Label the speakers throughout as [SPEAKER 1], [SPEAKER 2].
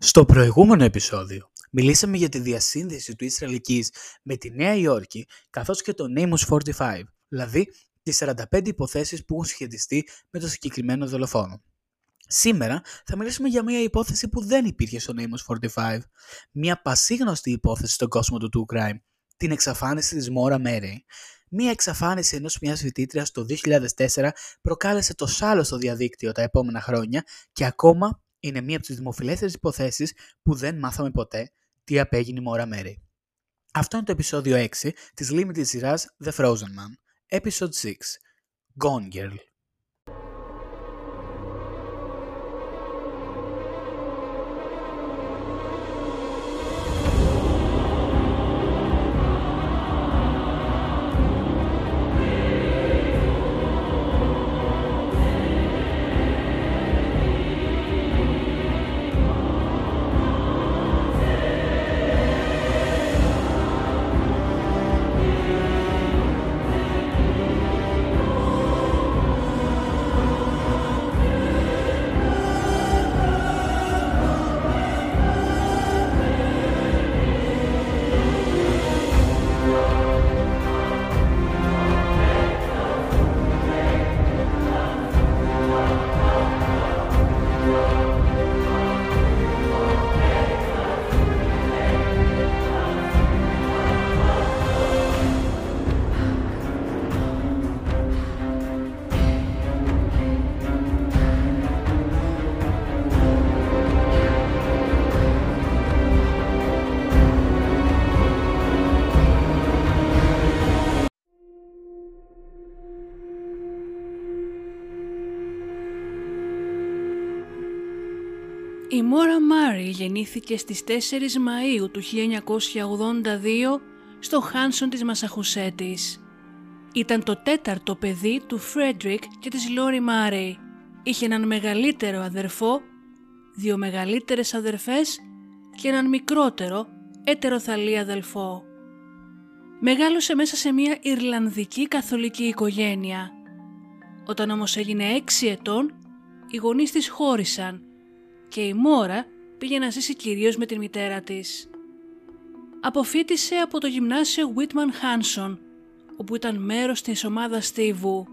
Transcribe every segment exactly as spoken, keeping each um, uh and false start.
[SPEAKER 1] Στο προηγούμενο επεισόδιο μιλήσαμε για τη διασύνδεση του Ισραηλικής με τη Νέα Υόρκη καθώς και το Amos σαράντα πέντε, δηλαδή τις σαράντα πέντε υποθέσεις που έχουν σχετιστεί με το συγκεκριμένο δολοφόνο. Σήμερα θα μιλήσουμε για μια υπόθεση που δεν υπήρχε στο Amos σαράντα πέντε, μια πασίγνωστη υπόθεση στον κόσμο του true crime, την εξαφάνιση της Maura Murray. Μια εξαφάνιση ενός μιας φοιτήτριας το δύο χιλιάδες τέσσερα προκάλεσε το σάλο στο διαδίκτυο τα επόμενα χρόνια και ακόμα είναι μία από τις δημοφιλέστερες υποθέσεις που δεν μάθαμε ποτέ τι απέγινε η Maura Murray. Αυτό είναι το επεισόδιο έξι της limited σειράς The Frozen Man, Episode έξι, Gone Girl.
[SPEAKER 2] Η Maura Murray γεννήθηκε στις τέσσερις Μαΐου του χίλια εννιακόσια ογδόντα δύο στο Χάνσον της Μασαχουσέτης. Ήταν το τέταρτο παιδί του Φρέντρικ και της Lori Murray. Είχε έναν μεγαλύτερο αδερφό, δύο μεγαλύτερες αδερφές και έναν μικρότερο έτεροθαλή αδελφό. Μεγάλωσε μέσα σε μια Ιρλανδική καθολική οικογένεια. Όταν όμως έγινε έξι ετών, οι γονείς της χώρισαν και η Μόρα πήγε να ζήσει κυρίως με τη μητέρα της. Αποφοίτησε από το γυμνάσιο Whitman Hanson, όπου ήταν μέρος της ομάδας στίβου.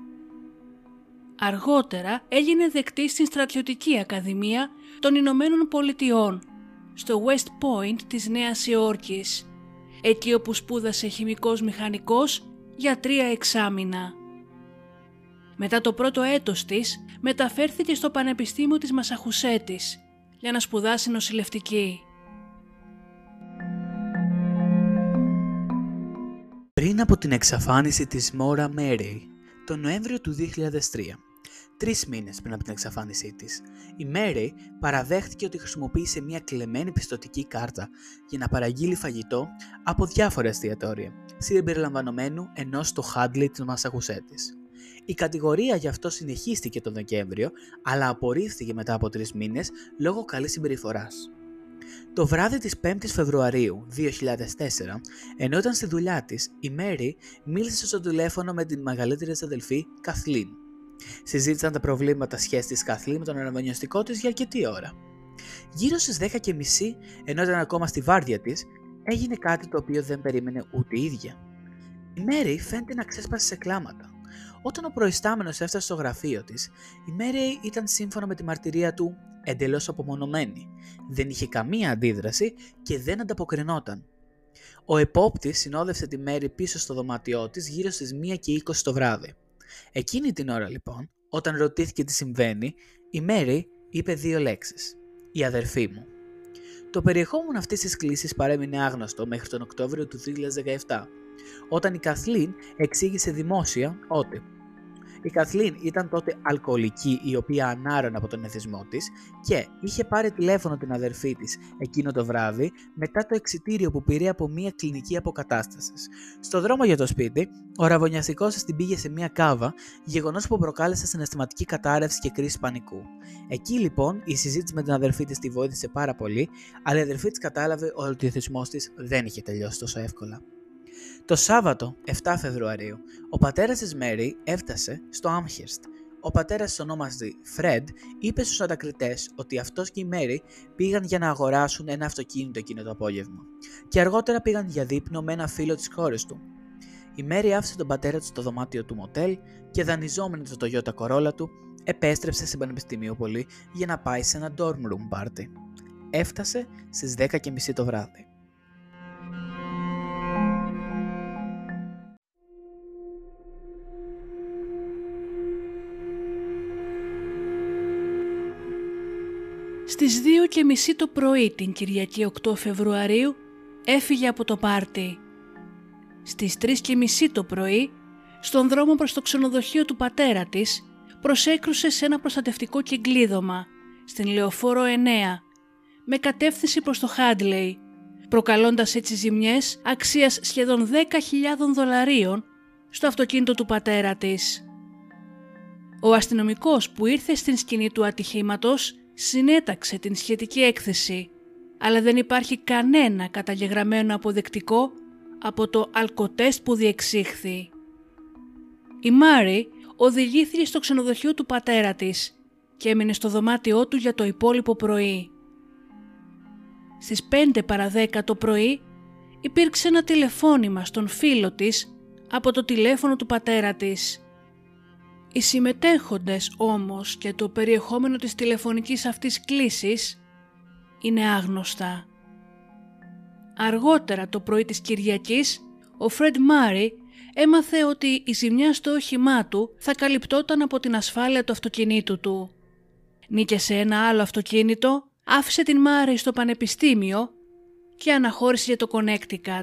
[SPEAKER 2] Αργότερα έγινε δεκτή στην Στρατιωτική Ακαδημία των Ηνωμένων Πολιτειών, στο West Point της Νέας Υόρκης, εκεί όπου σπούδασε χημικός μηχανικός για τρία εξάμηνα. Μετά το πρώτο έτος της, μεταφέρθηκε στο Πανεπιστήμιο της Μασαχουσέτης για να σπουδάσει νοσηλευτική.
[SPEAKER 1] Πριν από την εξαφάνιση της Maura Murray, τον Νοέμβριο του δύο χιλιάδες τρία, τρεις μήνες πριν από την εξαφάνισή της, η Murray παραδέχτηκε ότι χρησιμοποίησε μια κλεμμένη πιστωτική κάρτα για να παραγγείλει φαγητό από διάφορα εστιατόρια, συμπεριλαμβανομένου ενός στο Hadley της Μασαχουσέτης. Η κατηγορία γι' αυτό συνεχίστηκε τον Δεκέμβριο, αλλά απορρίφθηκε μετά από τρεις μήνες λόγω καλής συμπεριφοράς. Το βράδυ της πέμπτης Φεβρουαρίου δύο χιλιάδες τέσσερα, ενώ ήταν στη δουλειά της, η Mary μίλησε στο τηλέφωνο με την μεγαλύτερη της αδελφή, Kathleen. Συζήτησαν τα προβλήματα σχέσης της Kathleen με τον αναβανιωστικό της για αρκετή ώρα. Γύρω στις δέκα και μισή, ενώ ήταν ακόμα στη βάρδια της, έγινε κάτι το οποίο δεν περίμενε ούτε η ίδια. Η Mary φαίνεται να ξέσπασε σε κλάματα. Όταν ο προϊστάμενος έφτασε στο γραφείο της, η Mary ήταν σύμφωνα με τη μαρτυρία του εντελώς απομονωμένη. Δεν είχε καμία αντίδραση και δεν ανταποκρινόταν. Ο επόπτης συνόδευσε τη Mary πίσω στο δωμάτιό της γύρω στις μία και είκοσι το βράδυ. Εκείνη την ώρα λοιπόν, όταν ρωτήθηκε τι συμβαίνει, η Mary είπε δύο λέξεις: «Η αδερφή μου». Το περιεχόμενο αυτής της κλήσης παρέμεινε άγνωστο μέχρι τον Οκτώβριο του δύο χιλιάδες δεκαεπτά, όταν η Kathleen εξήγησε δημόσια ότι η Kathleen ήταν τότε αλκοολική η οποία ανάρρωνε από τον εθισμό της και είχε πάρει τηλέφωνο την αδερφή της εκείνο το βράδυ μετά το εξιτήριο που πήρε από μια κλινική αποκατάστασης. Στο δρόμο για το σπίτι, ο ραβωνιαστικός της την πήγε σε μια κάβα, γεγονός που προκάλεσε συναισθηματική κατάρρευση και κρίση πανικού. Εκεί λοιπόν η συζήτηση με την αδερφή της τη βοήθησε πάρα πολύ, αλλά η αδερφή της κατάλαβε ότι ο εθισμός της δεν είχε τελειώσει τόσο εύκολα. Το Σάββατο, επτά Φεβρουαρίου, ο πατέρας της Mary έφτασε στο Άμχερστ, Ο πατέρας της ονόμαζε Fred είπε στους ανακριτές ότι αυτός και η Mary πήγαν για να αγοράσουν ένα αυτοκίνητο εκείνο το απόγευμα και αργότερα πήγαν για δείπνο με ένα φίλο της κόρης του. Η Mary άφησε τον πατέρα του στο δωμάτιο του μοτέλ και δανειζόμενη το Toyota Corolla του επέστρεψε στην Πανεπιστημιούπολη για να πάει σε ένα dorm room party. Έφτασε στις δέκα και μισή το βράδυ.
[SPEAKER 2] Στις δύο και μισή το πρωί την Κυριακή οκτώ Φεβρουαρίου έφυγε από το πάρτι. Στις τρεις και μισή το πρωί, στον δρόμο προς το ξενοδοχείο του πατέρα της, προσέκρουσε σε ένα προστατευτικό κυκλίδωμα στην Λεωφόρο εννέα με κατεύθυνση προς το Χάντλεϊ, προκαλώντας έτσι ζημιές αξίας σχεδόν δέκα χιλιάδες δολαρίων στο αυτοκίνητο του πατέρα της. Ο αστυνομικός που ήρθε στην σκηνή του ατυχήματος συνέταξε την σχετική έκθεση, αλλά δεν υπάρχει κανένα καταγεγραμμένο αποδεικτικό από το αλκοτέστ που διεξήχθη. Η Mary οδηγήθηκε στο ξενοδοχείο του πατέρα της και έμεινε στο δωμάτιό του για το υπόλοιπο πρωί. Στις πέντε παρά δέκα το πρωί υπήρξε ένα τηλεφώνημα στον φίλο της από το τηλέφωνο του πατέρα της. Οι συμμετέχοντες όμως και το περιεχόμενο της τηλεφωνικής αυτής κλήσης είναι άγνωστα. Αργότερα το πρωί της Κυριακής, ο Fred Murray έμαθε ότι η ζημιά στο όχημά του θα καλυπτόταν από την ασφάλεια του αυτοκινήτου του. Νίκησε ένα άλλο αυτοκίνητο, άφησε την Murray στο πανεπιστήμιο και αναχώρησε για το Connecticut.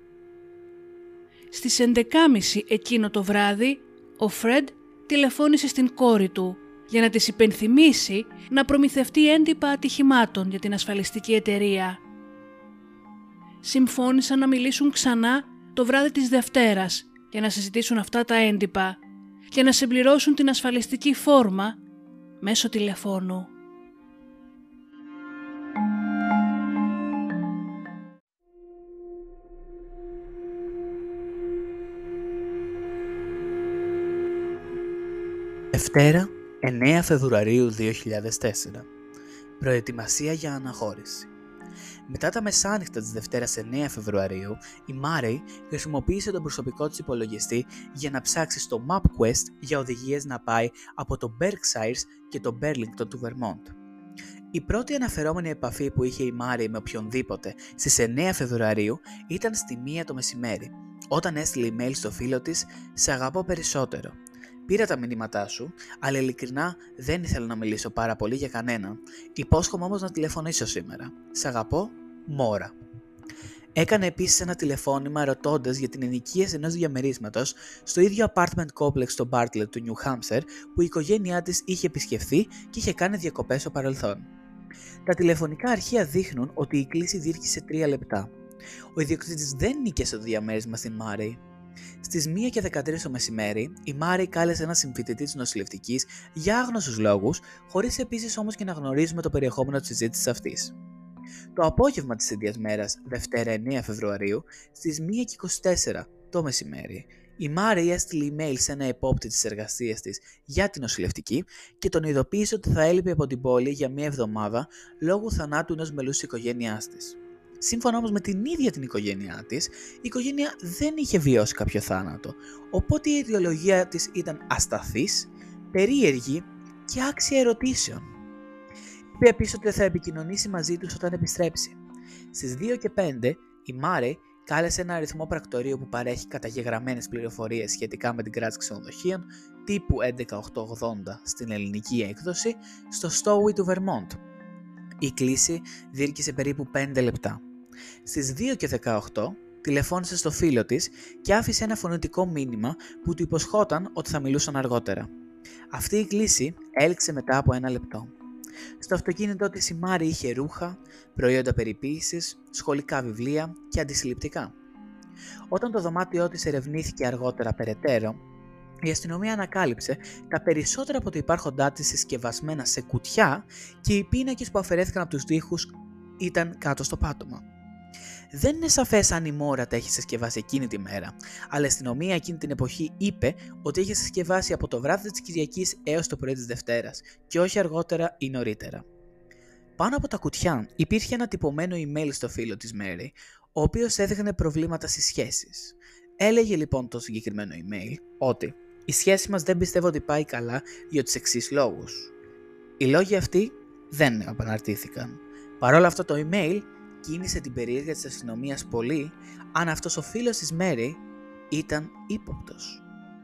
[SPEAKER 2] Στις έντεκα και μισή εκείνο το βράδυ, ο Fred τηλεφώνησε στην κόρη του για να της υπενθυμίσει να προμηθευτεί έντυπα ατυχημάτων για την ασφαλιστική εταιρεία. Συμφώνησαν να μιλήσουν ξανά το βράδυ της Δευτέρας για να συζητήσουν αυτά τα έντυπα και να συμπληρώσουν την ασφαλιστική φόρμα μέσω τηλεφώνου.
[SPEAKER 1] Δευτέρα, εννέα Φεβρουαρίου δύο χιλιάδες τέσσερα. Προετοιμασία για αναχώρηση. Μετά τα μεσάνυχτα της Δευτέρας εννέα Φεβρουαρίου, η Murray χρησιμοποίησε τον προσωπικό της υπολογιστή για να ψάξει στο MapQuest για οδηγίες να πάει από το Berkshires και το Burlington του Vermont. Η πρώτη αναφερόμενη επαφή που είχε η Murray με οποιονδήποτε στις εννέα Φεβρουαρίου ήταν στη μία το μεσημέρι, όταν έστειλε email στο φίλο της «Σε αγαπώ περισσότερο». Πήρα τα μηνύματά σου, αλλά ειλικρινά δεν ήθελα να μιλήσω πάρα πολύ για κανένα. Υπόσχομαι όμως να τηλεφωνήσω σήμερα. Σ' αγαπώ, Μόρα. Έκανε επίσης ένα τηλεφώνημα ρωτώντας για την ενοικίαση ενός διαμερίσματος στο ίδιο apartment complex στο Bartlett του New Hampshire που η οικογένειά της είχε επισκεφθεί και είχε κάνει διακοπές στο παρελθόν. Τα τηλεφωνικά αρχεία δείχνουν ότι η κλήση διήρκησε τρία λεπτά. Ο ιδιοκτήτης δεν νίκησε το διαμέρισμα στην Murray. Στις μία και δεκατρείς το μεσημέρι, η Murray κάλεσε ένα συμφοιτητή της νοσηλευτικής για άγνωστους λόγους, χωρίς επίσης όμως και να γνωρίζουμε το περιεχόμενο της συζήτησης αυτής. Το απόγευμα της ίδιας μέρας, Δευτέρα εννέα Φεβρουαρίου, στις μία και είκοσι τέσσερα το μεσημέρι, η Murray έστειλε email σε ένα επόπτη της εργασίας της για την νοσηλευτική και τον ειδοποίησε ότι θα έλειπε από την πόλη για μία εβδομάδα λόγω θανάτου ενός μελούς της οικογένειάς της. Σύμφωνα όμως με την ίδια την οικογένειά της, η οικογένεια δεν είχε βιώσει κάποιο θάνατο, οπότε η ιδεολογία της ήταν ασταθής, περίεργη και άξια ερωτήσεων. Είπε επίσης ότι θα επικοινωνήσει μαζί τους όταν επιστρέψει. Στις δύο και πέντε η Murray κάλεσε ένα αριθμό πρακτορείου που παρέχει καταγεγραμμένες πληροφορίες σχετικά με την κράτηση ξενοδοχείων τύπου έντεκα οκτακόσια ογδόντα στην ελληνική έκδοση στο Stowe του Vermont. Η κλήση διήρκησε περίπου πέντε λεπτά. Στις δύο και δεκαοκτώ τηλεφώνησε στο φίλο της και άφησε ένα φωνητικό μήνυμα που του υποσχόταν ότι θα μιλούσαν αργότερα. Αυτή η κλήση έληξε μετά από ένα λεπτό. Στο αυτοκίνητό της η Murray είχε ρούχα, προϊόντα περιποίησης, σχολικά βιβλία και αντισυλληπτικά. Όταν το δωμάτιό της ερευνήθηκε αργότερα περαιτέρω, η αστυνομία ανακάλυψε τα περισσότερα από τα υπάρχοντά της συσκευασμένα σε κουτιά και οι πίνακες που αφαιρέθηκαν από τους τοίχους ήταν κάτω στο πάτωμα. Δεν είναι σαφές αν η Μόρα τα έχει συσκευάσει εκείνη τη μέρα, αλλά η αστυνομία εκείνη την εποχή είπε ότι είχε συσκευάσει από το βράδυ της Κυριακής έως το πρωί της Δευτέρας και όχι αργότερα ή νωρίτερα. Πάνω από τα κουτιά υπήρχε ένα τυπωμένο email στο φίλο της Μέρι, ο οποίος έδειχνε προβλήματα στις σχέσεις. Έλεγε λοιπόν το συγκεκριμένο email ότι η σχέση μας δεν πιστεύω ότι πάει καλά για τους εξής λόγους. Οι λόγοι αυτοί δεν επαναρτήθηκαν. Παρ' όλα αυτό το email κίνησε την περιέργεια της αστυνομίας πολύ αν αυτός ο φίλος της Μέρι ήταν ύποπτος.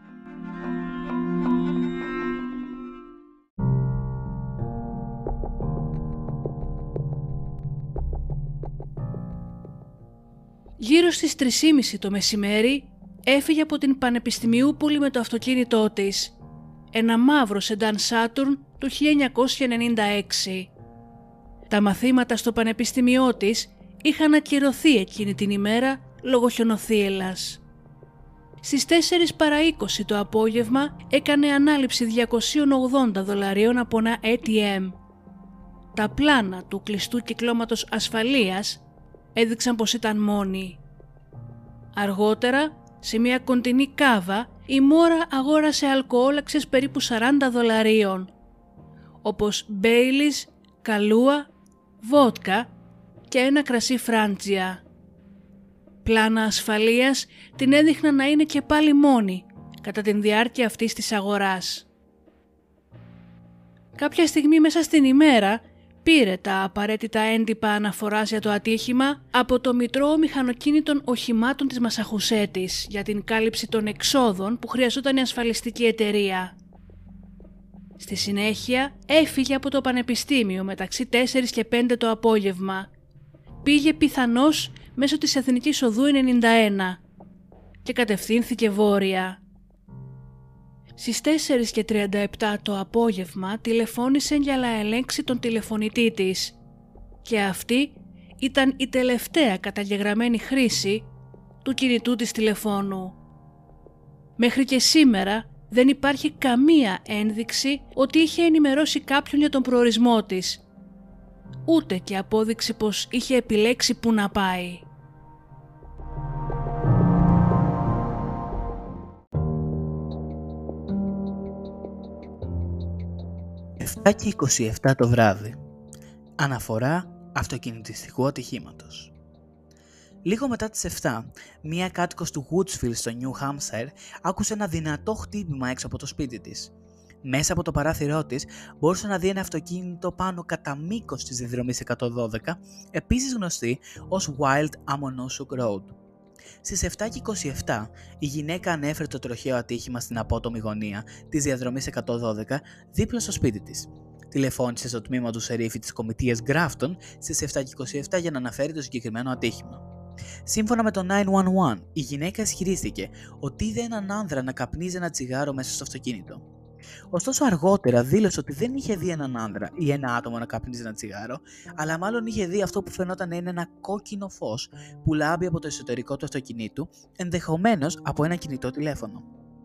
[SPEAKER 2] Γύρω στις τρεις και μισή το μεσημέρι έφυγε από την Πανεπιστημιούπολη με το αυτοκίνητό της, ένα μαύρο σεντάν Saturn του χίλια εννιακόσια ενενήντα έξι. Τα μαθήματα στο πανεπιστήμιό της είχαν ακυρωθεί εκείνη την ημέρα λόγω χιονοθύελλας. Στις τέσσερις παρά είκοσι το απόγευμα έκανε ανάληψη διακόσια ογδόντα δολαρίων από ένα έι τι εμ. Τα πλάνα του κλειστού κυκλώματος ασφαλείας έδειξαν πως ήταν μόνη. Αργότερα, σε μια κοντινή κάβα, η Μόρα αγόρασε αλκοόλ αξίας περίπου σαράντα δολαρίων, όπως Μπέιλις, καλούα, βότκα και ένα κρασί Φράντζια. Πλάνα ασφαλείας την έδειχναν να είναι και πάλι μόνη κατά την διάρκεια αυτής της αγοράς. Κάποια στιγμή μέσα στην ημέρα πήρε τα απαραίτητα έντυπα αναφοράς για το ατύχημα από το Μητρό Μηχανοκίνητων Οχημάτων της Μασαχουσέτης για την κάλυψη των εξόδων που χρειαζόταν η ασφαλιστική εταιρεία. Στη συνέχεια έφυγε από το πανεπιστήμιο μεταξύ τέσσερις και πέντε το απόγευμα. Πήγε πιθανώς μέσω της Εθνικής Οδού ενενήντα ένα και κατευθύνθηκε βόρεια. Στις τέσσερις και τριάντα επτά το απόγευμα τηλεφώνησε για να ελέγξει τον τηλεφωνητή της και αυτή ήταν η τελευταία καταγεγραμμένη χρήση του κινητού της τηλεφώνου. Μέχρι και σήμερα δεν υπάρχει καμία ένδειξη ότι είχε ενημερώσει κάποιον για τον προορισμό της, ούτε και απόδειξη πως είχε επιλέξει που να πάει.
[SPEAKER 1] επτά και είκοσι επτά το βράδυ. Αναφορά αυτοκινητιστικού ατυχήματος. Λίγο μετά τις επτά, μία κάτοικος του Woodsville στο New Hampshire άκουσε ένα δυνατό χτύπημα έξω από το σπίτι της. Μέσα από το παράθυρό της μπορούσε να δει ένα αυτοκίνητο πάνω κατά μήκος της διαδρομής εκατόν δώδεκα, επίσης γνωστή ως Wild Amonosuk Road. Στις επτά και είκοσι επτά η γυναίκα ανέφερε το τροχαίο ατύχημα στην απότομη γωνία της διαδρομής εκατόν δώδεκα δίπλα στο σπίτι της. Τηλεφώνησε στο τμήμα του σερίφη της κομιτείας Grafton στις επτά και είκοσι επτά για να αναφέρει το συγκεκριμένο ατύχημα. Σύμφωνα με το εννιά ένα ένα, η γυναίκα ισχυρίστηκε ότι είδε έναν άνδρα να καπνίζει ένα τσιγάρο μέσα στο αυτοκίνητο. Ωστόσο, αργότερα δήλωσε ότι δεν είχε δει έναν άνδρα ή ένα άτομο να καπνίζει ένα τσιγάρο, αλλά μάλλον είχε δει αυτό που φαινόταν να είναι ένα κόκκινο φως που λάμπει από το εσωτερικό του αυτοκινήτου, ενδεχομένως από ένα κινητό τηλέφωνο.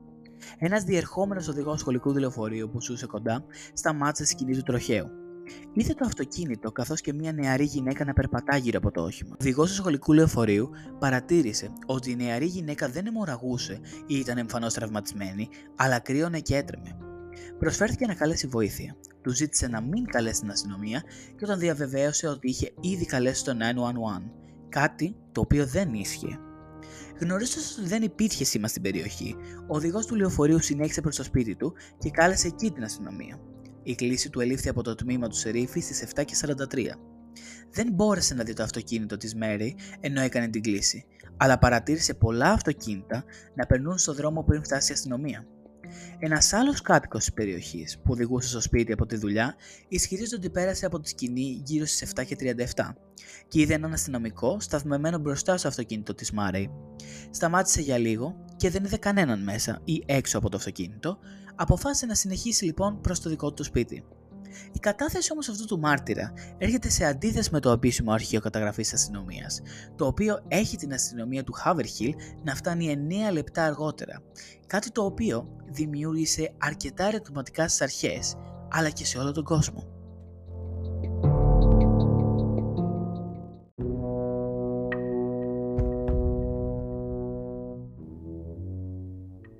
[SPEAKER 1] Ένας διερχόμενος οδηγός σχολικού λεωφορείου που ζούσε κοντά σταμάτησε στη σκηνή του τροχαίου. Είδε το αυτοκίνητο καθώς και μια νεαρή γυναίκα να περπατά γύρω από το όχημα. Ο οδηγός του σχολικού λεωφορείου παρατήρησε ότι η νεαρή γυναίκα δεν αιμορραγούσε ή ήταν εμφανώς τραυματισμένη, αλλά κρύωνε και έτρεμε. Προσφέρθηκε να καλέσει βοήθεια. Του ζήτησε να μην καλέσει την αστυνομία και τον διαβεβαίωσε ότι είχε ήδη καλέσει το εννιά ένα ένα, κάτι το οποίο δεν ίσχυε. Γνωρίζοντας ότι δεν υπήρχε σήμα στην περιοχή, ο οδηγός του λεωφορείου συνέχισε προς το σπίτι του και κάλεσε εκεί την αστυνομία. Η κλήση του ελήφθη από το τμήμα του σερίφη στις επτά και σαράντα τρία. Δεν μπόρεσε να δει το αυτοκίνητο της Μέρι ενώ έκανε την κλήση, αλλά παρατήρησε πολλά αυτοκίνητα να περνούν στο δρόμο πριν φτάσει η αστυνομία. Ένας άλλος κάτοικος της περιοχής που οδηγούσε στο σπίτι από τη δουλειά ισχυρίζεται ότι πέρασε από τη σκηνή γύρω στις επτά και τριάντα επτά και είδε έναν αστυνομικό σταθμευμένο μπροστά στο αυτοκίνητο της Μάρεϊ. Σταμάτησε για λίγο και δεν είδε κανέναν μέσα ή έξω από το αυτοκίνητο, αποφάσισε να συνεχίσει λοιπόν προς το δικό του σπίτι. Η κατάθεση όμως αυτού του μάρτυρα έρχεται σε αντίθεση με το επίσημο αρχείο καταγραφής της αστυνομίας, το οποίο έχει την αστυνομία του Haverhill να φτάνει εννέα λεπτά αργότερα, κάτι το οποίο δημιούργησε αρκετά ερωτηματικά στις αρχές, αλλά και σε όλο τον κόσμο.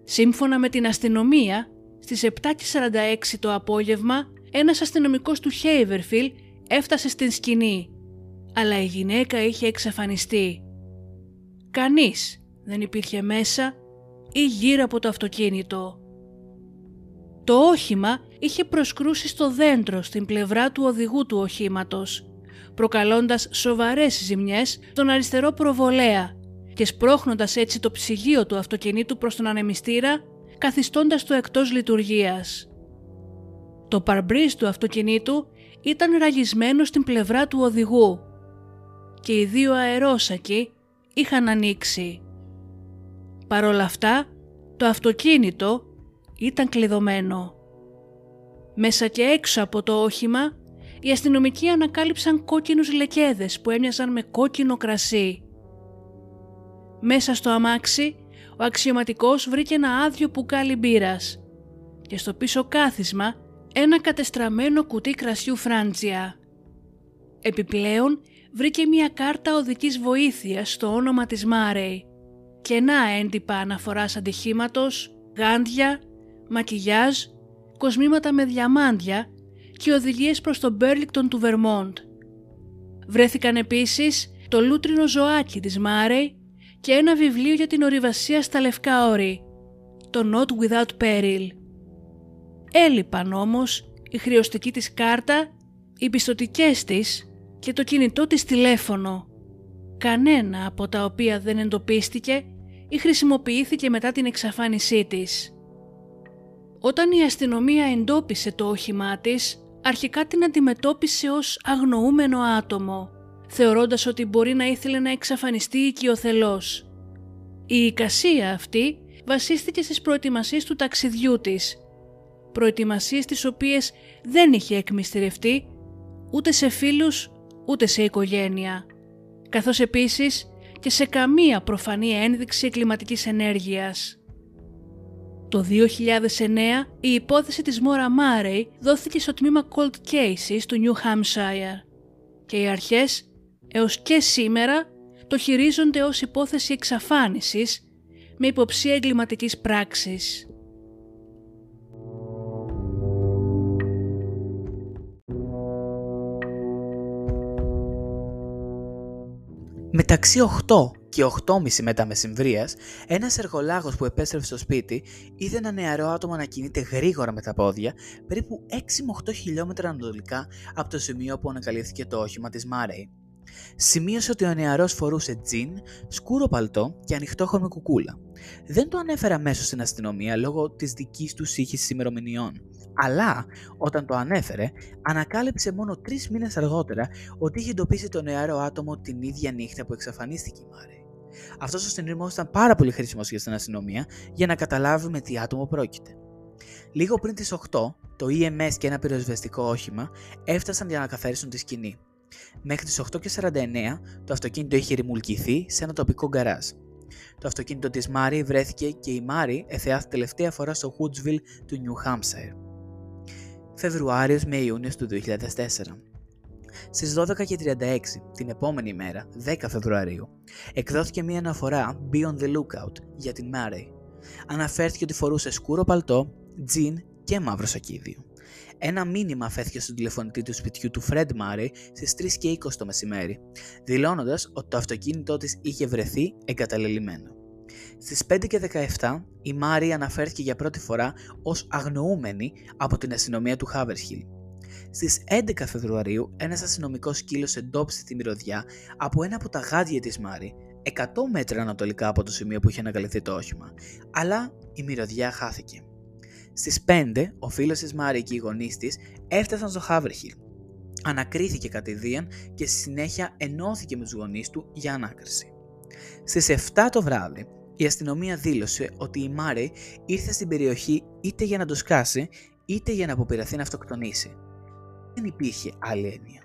[SPEAKER 2] Σύμφωνα με την αστυνομία, στις επτά και σαράντα έξι το απόγευμα, ένας αστυνομικός του Haverfield έφτασε στην σκηνή, αλλά η γυναίκα είχε εξαφανιστεί. Κανείς δεν υπήρχε μέσα ή γύρω από το αυτοκίνητο. Το όχημα είχε προσκρούσει στο δέντρο στην πλευρά του οδηγού του οχήματος, προκαλώντας σοβαρές ζημιές στον αριστερό προβολέα και σπρώχνοντας έτσι το ψυγείο του αυτοκινήτου προς τον ανεμιστήρα, καθιστώντας το εκτός λειτουργίας. Το παρμπρίζ του αυτοκινήτου ήταν ραγισμένο στην πλευρά του οδηγού και οι δύο αερόσακοι είχαν ανοίξει. Παρ' όλα αυτά, το αυτοκίνητο ήταν κλειδωμένο. Μέσα και έξω από το όχημα, οι αστυνομικοί ανακάλυψαν κόκκινους λεκέδες που έμοιαζαν με κόκκινο κρασί. Μέσα στο αμάξι, ο αξιωματικός βρήκε ένα άδειο μπουκάλι μπύρας και στο πίσω κάθισμα ένα κατεστραμμένο κουτί κρασιού Φράντζια. Επιπλέον, βρήκε μια κάρτα οδικής βοήθειας στο όνομα της Μάρεϊ, κενά έντυπα αναφοράς ατυχήματος, γάντια, μακιγιάζ, κοσμήματα με διαμάντια και οδηγίες προς το Μπέρλιγκτον του Βερμόντ. Βρέθηκαν επίσης το λούτρινο ζωάκι της Μάρεϊ και ένα βιβλίο για την ορειβασία στα λευκά όρη, το Not Without Peril. Έλειπαν όμως η χρεωστική της κάρτα, οι πιστωτικές της και το κινητό της τηλέφωνο, κανένα από τα οποία δεν εντοπίστηκε ή χρησιμοποιήθηκε μετά την εξαφάνισή της. Όταν η αστυνομία εντόπισε το όχημά της, αρχικά την αντιμετώπισε ως αγνοούμενο άτομο, θεωρώντας ότι μπορεί να ήθελε να εξαφανιστεί οικειοθελώς. Η εικασία αυτή βασίστηκε στις προετοιμασίες του ταξιδιού της, προετοιμασίες τις οποίες δεν είχε εκμυστηρευτεί ούτε σε φίλους ούτε σε οικογένεια, καθώς επίσης και σε καμία προφανή ένδειξη εγκληματικής ενέργειας. Το δύο χιλιάδες εννέα η υπόθεση της Μόρα Μάρεϊ δόθηκε στο τμήμα Cold Cases του New Hampshire και οι αρχές έως και σήμερα το χειρίζονται ως υπόθεση εξαφάνισης με υποψία εγκληματικής πράξης.
[SPEAKER 1] Μεταξύ οκτώ και οκτώ και μισή μετά μεσημβρίας, ένας εργολάγος που επέστρεφε στο σπίτι είδε ένα νεαρό άτομο να κινείται γρήγορα με τα πόδια, περίπου έξι με οκτώ χιλιόμετρα ανατολικά από το σημείο που ανακαλύφθηκε το όχημα της Μάρεϊ. Σημείωσε ότι ο νεαρός φορούσε τζιν, σκούρο παλτό και ανοιχτόχρωμη κουκούλα. Δεν το ανέφερε αμέσως στην αστυνομία λόγω της δικής του σύγχυσης ημερομηνιών. Αλλά όταν το ανέφερε, ανακάλυψε μόνο τρεις μήνες αργότερα ότι είχε εντοπίσει το νεαρό άτομο την ίδια νύχτα που εξαφανίστηκε η Μάρεϊ. Αυτός ο συνειρμός ήταν πάρα πολύ χρήσιμος για την αστυνομία για να καταλάβει με τι άτομο πρόκειται. Λίγο πριν τις οκτώ, το ι εμ ες και ένα πυροσβεστικό όχημα έφτασαν για να καθαρίσουν τη σκηνή. Μέχρι τις οκτώ και σαράντα εννέα το αυτοκίνητο είχε ρημουλκηθεί σε ένα τοπικό γκαράζ. Το αυτοκίνητο της Μάρεϊ βρέθηκε και η Μάρεϊ εθεάθη τελευταία φορά στο Woodsville του New Hampshire. Φεβρουάριος με Ιούνιος του δύο χιλιάδες τέσσερα. Στις δώδεκα και τριάντα έξι, την επόμενη μέρα, δέκα Φεβρουαρίου, εκδόθηκε μια αναφορά Be on the lookout για την Μάρεϊ. Αναφέρθηκε ότι φορούσε σκούρο παλτό, τζιν και μαύρο σακίδιο. Ένα μήνυμα αφέθηκε στον τηλεφωνητή του σπιτιού του Fred Murray στις τρεις και είκοσι το μεσημέρι, δηλώνοντας ότι το αυτοκίνητό της είχε βρεθεί εγκαταλελειμμένο. Στις πέντε και δεκαεπτά η Μάρεϊ αναφέρθηκε για πρώτη φορά ως αγνοούμενη από την αστυνομία του Haverhill. Στις έντεκα Φεβρουαρίου ένας αστυνομικός σκύλος εντόπισε τη μυρωδιά από ένα από τα γάντια της Μάρεϊ, εκατό μέτρα ανατολικά από το σημείο που είχε ανακαλυφθεί το όχημα, αλλά η μυρωδιά χάθηκε. Στις πέντε, ο φίλος της Μάρεϊ και οι γονείς της έφτασαν στο Haverhill. Ανακρίθηκε κατηδίαν και στη συνέχεια ενώθηκε με τους γονείς του για ανάκριση. Στις επτά το βράδυ, η αστυνομία δήλωσε ότι η Μάρεϊ ήρθε στην περιοχή είτε για να το σκάσει, είτε για να αποπειραθεί να αυτοκτονήσει. Δεν υπήρχε άλλη έννοια.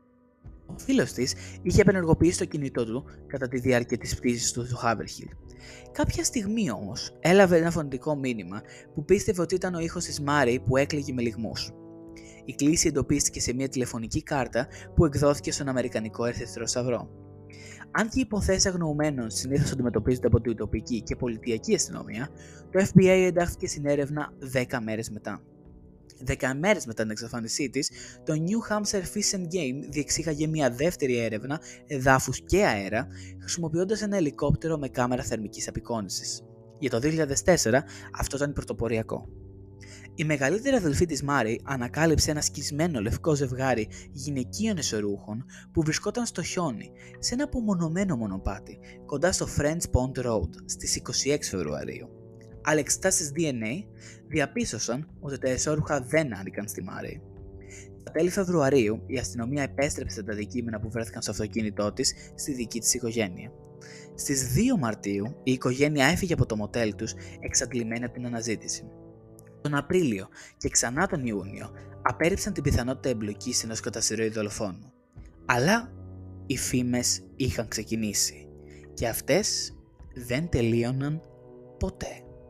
[SPEAKER 1] Ο φίλος της είχε απενεργοποιήσει το κινητό του κατά τη διάρκεια της πτήσης του στο Haverhill. Κάποια στιγμή όμως έλαβε ένα φωνητικό μήνυμα που πίστευε ότι ήταν ο ήχος της Μάρεϊ που έκλαιγε με λυγμούς. Η κλήση εντοπίστηκε σε μια τηλεφωνική κάρτα που εκδόθηκε στον Αμερικανικό Ερυθρό Σταυρό. Αν και οι υποθέσεις αγνοωμένων συνήθως αντιμετωπίζονται από την τοπική και πολιτιακή αστυνομία, το Εφ Μπι Άι εντάχθηκε στην έρευνα δέκα μέρες μετά. Δέκα μέρες μετά την εξαφάνισή της, το New Hampshire Fish and Game διεξήγαγε μια δεύτερη έρευνα εδάφους και αέρα, χρησιμοποιώντας ένα ελικόπτερο με κάμερα θερμικής απεικόνησης. Για το δύο χιλιάδες τέσσερα αυτό ήταν πρωτοποριακό. Η μεγαλύτερη αδελφή της Μάρι ανακάλυψε ένα σκισμένο λευκό ζευγάρι γυναικείων εσωρούχων που βρισκόταν στο χιόνι, σε ένα απομονωμένο μονοπάτι, κοντά στο French Pond Road, στις είκοσι έξι Φεβρουαρίου. Αλλά εξετάσεις ντι εν έι διαπίστωσαν ότι τα εσώρουχα δεν άνοικαν στη Μάρι. Στα τέλη Φεβρουαρίου, η αστυνομία επέστρεψε τα αντικείμενα που βρέθηκαν στο αυτοκίνητό της στη δική της οικογένεια. Στις δύο Μαρτίου, η οικογένεια έφυγε από το μοτέλ τους εξαντλημένη από την αναζήτηση. Τον Απρίλιο και ξανά τον Ιούνιο απέρριψαν την πιθανότητα εμπλοκής ενός κατασυρωή δολοφόνου. Αλλά οι φήμες είχαν ξεκινήσει και αυτές δεν τελείωναν ποτέ.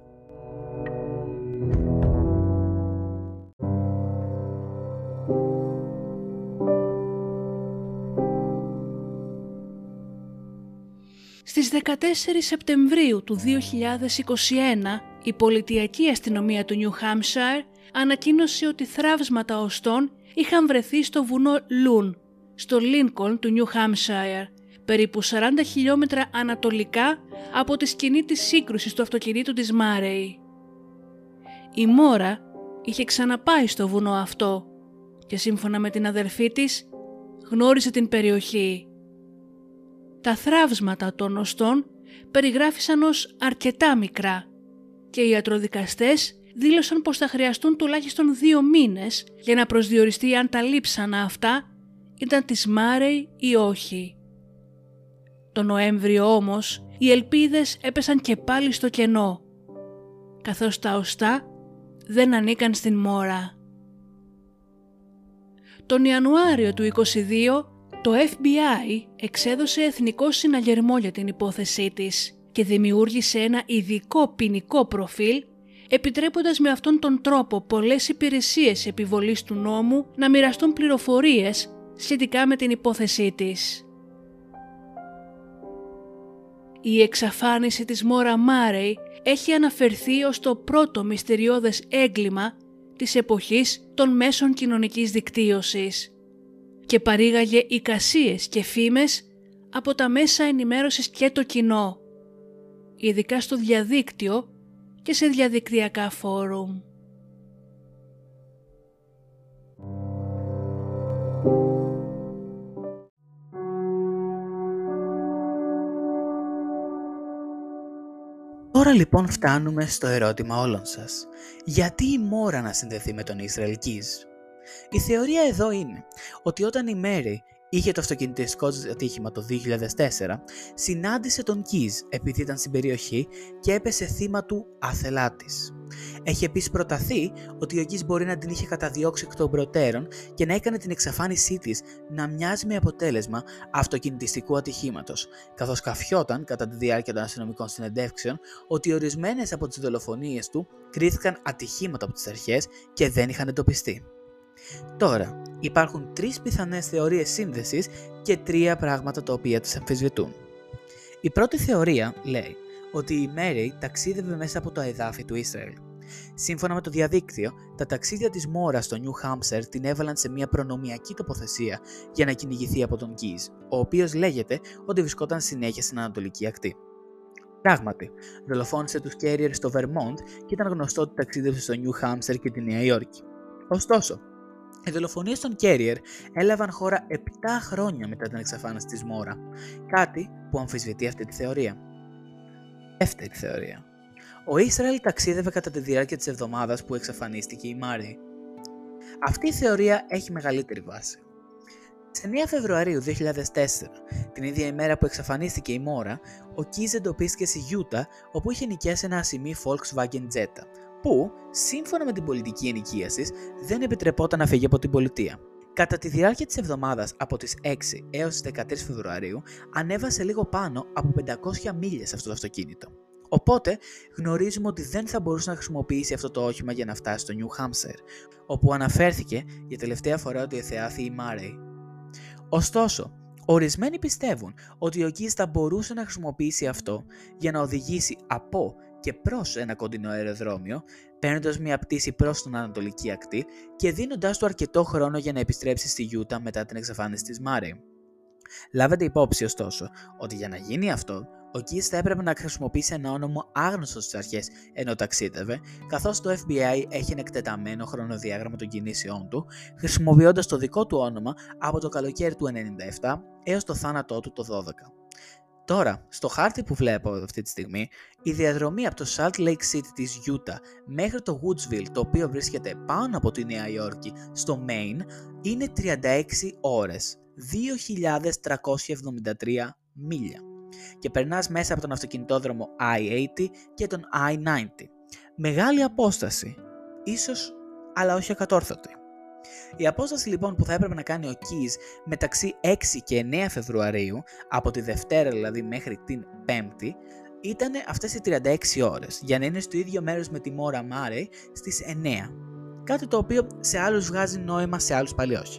[SPEAKER 2] Στις δεκατέσσερις Σεπτεμβρίου του δύο χιλιάδες είκοσι ένα, η πολιτιακή αστυνομία του Νιου Χάμψαϊρ ανακοίνωσε ότι θραύσματα οστών είχαν βρεθεί στο βουνό Λουν, στο Λίνκολν του Νιου Χάμψαϊρ, περίπου σαράντα χιλιόμετρα ανατολικά από τη σκηνή της σύγκρουσης του αυτοκινήτου της Μάρεϊ. Η Μόρα είχε ξαναπάει στο βουνό αυτό και σύμφωνα με την αδερφή της γνώριζε την περιοχή. Τα θραύσματα των οστών περιγράφησαν ως αρκετά μικρά και οι ιατροδικαστές δήλωσαν πως θα χρειαστούν τουλάχιστον δύο μήνες για να προσδιοριστεί αν τα λείψανα αυτά ήταν της Μάρεϊ ή όχι. Το Νοέμβριο όμως οι ελπίδες έπεσαν και πάλι στο κενό, καθώς τα οστά δεν ανήκαν στην Μόρα. Τον Ιανουάριο του είκοσι δύο το Εφ Μπι Άι εξέδωσε εθνικό συναγερμό για την υπόθεσή της και δημιούργησε ένα ειδικό ποινικό προφίλ, επιτρέποντας με αυτόν τον τρόπο πολλές υπηρεσίες επιβολής του νόμου να μοιραστούν πληροφορίες σχετικά με την υπόθεσή της. Η εξαφάνιση της Μόρα Μάρεϊ έχει αναφερθεί ως το πρώτο μυστηριώδες έγκλημα της εποχής των μέσων κοινωνικής δικτύωσης και παρήγαγε εικασίες και φήμες από τα μέσα ενημέρωσης και το κοινό, ειδικά στο διαδίκτυο και σε διαδικτυακά φόρουμ.
[SPEAKER 1] Τώρα λοιπόν φτάνουμε στο ερώτημα όλων σας. Γιατί η Μόρα να συνδεθεί με τον Ισραήλ Κίζ? Η θεωρία εδώ είναι ότι όταν η Μέρι είχε το αυτοκινητιστικό της ατύχημα το δύο χιλιάδες τέσσερα, συνάντησε τον Κίζ επειδή ήταν στην περιοχή και έπεσε θύμα του άθελά της. Έχει επίσης προταθεί ότι ο Κίζ μπορεί να την είχε καταδιώξει εκ των προτέρων και να έκανε την εξαφάνισή της να μοιάζει με αποτέλεσμα αυτοκινητιστικού ατυχήματος, καθώς καφιόταν κατά τη διάρκεια των αστυνομικών συνεντεύξεων ότι ορισμένες από τις δολοφονίες του κρίθηκαν ατυχήματα από τις αρχές και δεν είχαν εντοπιστεί. Τώρα, υπάρχουν τρεις πιθανές θεωρίες σύνδεσης και τρία πράγματα τα οποία τις αμφισβητούν. Η πρώτη θεωρία λέει ότι η Μέρι ταξίδευε μέσα από το εδάφη του Ισραήλ. Σύμφωνα με το διαδίκτυο, τα ταξίδια της Μόρας στο Νιου Χάμψαϊρ την έβαλαν σε μια προνομιακή τοποθεσία για να κυνηγηθεί από τον Κίζ, ο οποίος λέγεται ότι βρισκόταν συνέχεια στην Ανατολική Ακτή. Πράγματι, δολοφόνησε τους Κέριερ στο Βερμόντ και ήταν γνωστό ότι ταξίδευσε στο Νιου Χάμψαϊρ και τη Νέα Υόρκη. Ωστόσο, οι δολοφονίες των Κέριερ έλαβαν χώρα επτά χρόνια μετά την εξαφάνιση της Μόρα, κάτι που αμφισβητεί αυτή τη θεωρία. Δεύτερη θεωρία. Ο Ισραήλ ταξίδευε κατά τη διάρκεια της εβδομάδας που εξαφανίστηκε η Μάρι. Αυτή η θεωρία έχει μεγαλύτερη βάση. Σε εννέα Φεβρουαρίου δύο χιλιάδες τέσσερα, την ίδια ημέρα που εξαφανίστηκε η Μόρα, ο Κίζ εντοπίστηκε στη Γιούτα, όπου είχε νοικιάσει ένα ασημί Volkswagen Jetta, που, σύμφωνα με την πολιτική ενοικίασης, δεν επιτρεπόταν να φύγει από την πολιτεία. Κατά τη διάρκεια της εβδομάδας από τις έξι έως τις δεκατρείς Φεβρουαρίου, ανέβασε λίγο πάνω από πεντακόσιες μίλια αυτό το αυτοκίνητο. Οπότε γνωρίζουμε ότι δεν θα μπορούσε να χρησιμοποιήσει αυτό το όχημα για να φτάσει στο Νιου Χάμψαϊρ, όπου αναφέρθηκε για τελευταία φορά ότι εθεάθη η Μάρεϊ. Ωστόσο, Ορισμένοι πιστεύουν ότι ο Keys θα μπορούσε να χρησιμοποιήσει αυτό για να οδηγήσει από και προς ένα κοντινό αεροδρόμιο, παίρνοντας μια πτήση προς την ανατολική ακτή και δίνοντάς του αρκετό χρόνο για να επιστρέψει στη Γιούτα μετά την εξαφάνιση της Murray. Λάβετε υπόψη ωστόσο ότι για να γίνει αυτό, ο Keys θα έπρεπε να χρησιμοποιήσει ένα όνομα άγνωστο στις αρχές ενώ ταξίδευε, καθώς το Εφ Μπι Άι έχει ένα εκτεταμένο χρονοδιάγραμμα των κινήσεών του, χρησιμοποιώντας το δικό του όνομα από το καλοκαίρι του ενενήντα επτά έως το θάνατό του το δώδεκα. Τώρα, στο χάρτη που βλέπω αυτή τη στιγμή, η διαδρομή από το Salt Lake City της Utah μέχρι το Woodsville, το οποίο βρίσκεται πάνω από τη Νέα Υόρκη, στο Maine, είναι τριάντα έξι ώρες, δύο χιλιάδες τριακόσια εβδομήντα τρία μίλια, και περνάς μέσα από τον αυτοκινητόδρομο άι ογδόντα και τον άι ενενήντα. Μεγάλη απόσταση, ίσως, αλλά όχι ακατόρθωτη. Η απόσταση λοιπόν που θα έπρεπε να κάνει ο Keys μεταξύ έξι και εννέα Φεβρουαρίου, από τη Δευτέρα δηλαδή μέχρι την Πέμπτη, ήταν αυτές οι τριάντα έξι ώρες, για να είναι στο ίδιο μέρος με τη Maura Murray στις εννέα. Κάτι το οποίο σε άλλους βγάζει νόημα, σε άλλους πάλι όχι.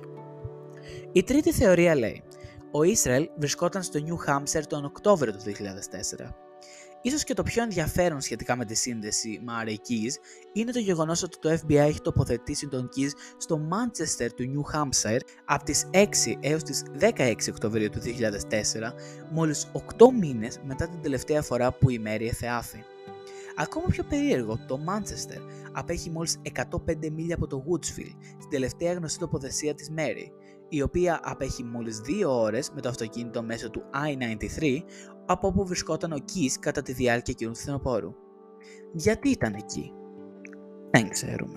[SPEAKER 1] Η τρίτη θεωρία λέει: ο Israel βρισκόταν στο New Hampshire τον Οκτώβριο του δύο χιλιάδες τέσσερα. Ίσως και το πιο ενδιαφέρον σχετικά με τη σύνδεση Murray-Keys είναι το γεγονός ότι το Εφ Μπι Άι έχει τοποθετήσει τον Keys στο Manchester του New Hampshire από τις έξι έως τις δεκαέξι Οκτωβρίου του δύο χιλιάδες τέσσερα, μόλις οκτώ μήνες μετά την τελευταία φορά που η Mary εθεάθη. Ακόμα πιο περίεργο, το Manchester απέχει μόλις εκατόν πέντε μίλια από το Woodsville, την τελευταία γνωστή τοποθεσία της Mary, η οποία απέχει μόλις δύο ώρες με το αυτοκίνητο μέσω του άι ενενήντα τρία από όπου βρισκόταν ο Keys κατά τη διάρκεια εκείνου του φθινοπόρου. Γιατί ήταν εκεί? Δεν ξέρουμε.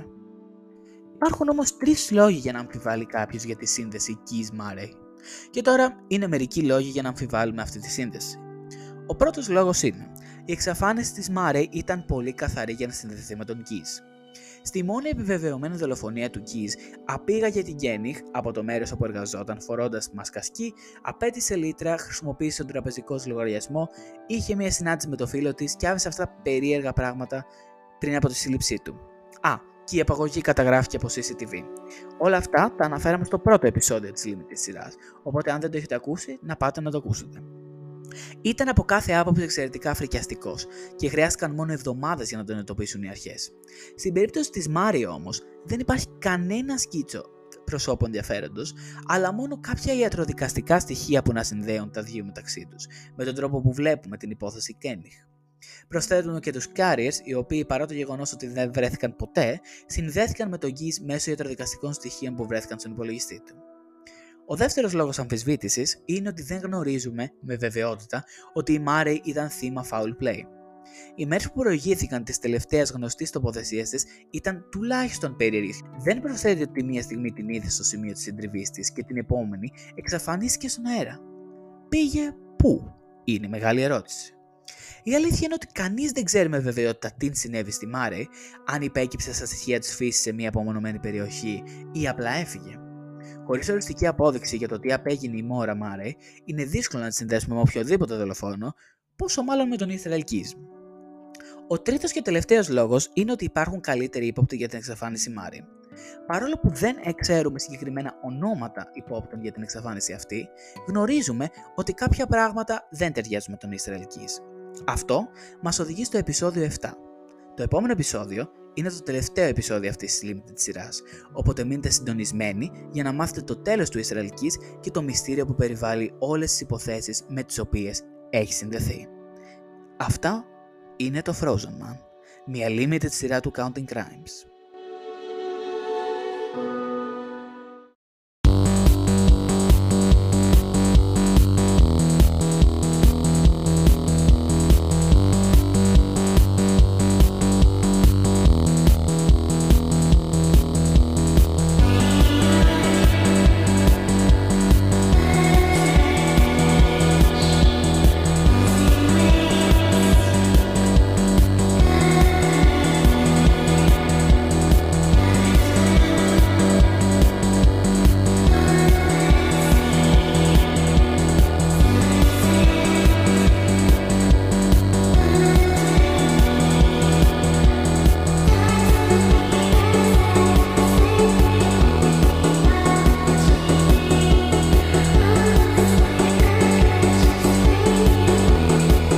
[SPEAKER 1] Υπάρχουν όμως τρεις λόγοι για να αμφιβάλλει κάποιος για τη σύνδεση Keys-Murray. Και τώρα είναι μερικοί λόγοι για να αμφιβάλλουμε αυτή τη σύνδεση. Ο πρώτος λόγος είναι: η εξαφάνιση της Murray ήταν πολύ καθαρή για να συνδεθεί με τον Keys. Στη μόνη επιβεβαιωμένη δολοφονία του Keys, απήγαγε την Κένιχ από το μέρος όπου εργαζόταν φορώντας μάσκα σκι, απέτησε λίτρα, χρησιμοποίησε τον τραπεζικό λογαριασμό, είχε μια συνάντηση με το φίλο της και άφησε αυτά τα περίεργα πράγματα πριν από τη σύλληψή του. Α, και η απαγωγή καταγράφηκε από σι σι τι βι. Όλα αυτά τα αναφέραμε στο πρώτο επεισόδιο της Limited σειράς, οπότε αν δεν το έχετε ακούσει, να πάτε να το ακούσετε. Ήταν από κάθε άποψη εξαιρετικά φρικιαστικός και χρειάστηκαν μόνο εβδομάδες για να τον εντοπίσουν οι αρχές. Στην περίπτωση της Murray όμως, δεν υπάρχει κανένα σκίτσο προσώπου ενδιαφέροντος, αλλά μόνο κάποια ιατροδικαστικά στοιχεία που να συνδέουν τα δύο μεταξύ τους, με τον τρόπο που βλέπουμε την υπόθεση Kennych. Προσθέτουν και τους Carriers, οι οποίοι παρά το γεγονός ότι δεν βρέθηκαν ποτέ, συνδέθηκαν με τον Keys μέσω ιατροδικαστικών στοιχείων που βρέθηκαν στον υπολογιστή του. Ο δεύτερος λόγος αμφισβήτησης είναι ότι δεν γνωρίζουμε με βεβαιότητα ότι η Murray ήταν θύμα foul play. Οι μέρες που προηγήθηκαν της τελευταίας γνωστής τοποθεσίας της ήταν τουλάχιστον περίεργες. Δεν προσθέτει ότι μία στιγμή την είδε στο σημείο της συντριβής της και την επόμενη εξαφανίστηκε στον αέρα. Πήγε πού? Είναι η μεγάλη ερώτηση. Η αλήθεια είναι ότι κανείς δεν ξέρει με βεβαιότητα τι συνέβη στη Murray, αν υπέκυψε στα στοιχεία της φύσης σε μία απομονωμένη περιοχή ή απλά έφυγε. Χωρίς οριστική απόδειξη για το τι απέγινε η Maura Murray, είναι δύσκολο να τη συνδέσουμε με οποιοδήποτε δολοφόνο, πόσο μάλλον με τον Israel Keys. Ο τρίτος και τελευταίος λόγος είναι ότι υπάρχουν καλύτεροι ύποπτοι για την εξαφάνιση Murray. Παρόλο που δεν ξέρουμε συγκεκριμένα ονόματα υπόπτων για την εξαφάνιση αυτή, γνωρίζουμε ότι κάποια πράγματα δεν ταιριάζουν με τον Israel Keys. Αυτό μας οδηγεί στο επεισόδιο επτά. Το επόμενο επεισόδιο είναι το τελευταίο επεισόδιο αυτής της Limited σειράς, οπότε μείνετε συντονισμένοι για να μάθετε το τέλος του Israel Keys και το μυστήριο που περιβάλλει όλες τις υποθέσεις με τις οποίες έχει συνδεθεί. Αυτά είναι το Frozen Man, μια Limited σειρά του Counting Crimes.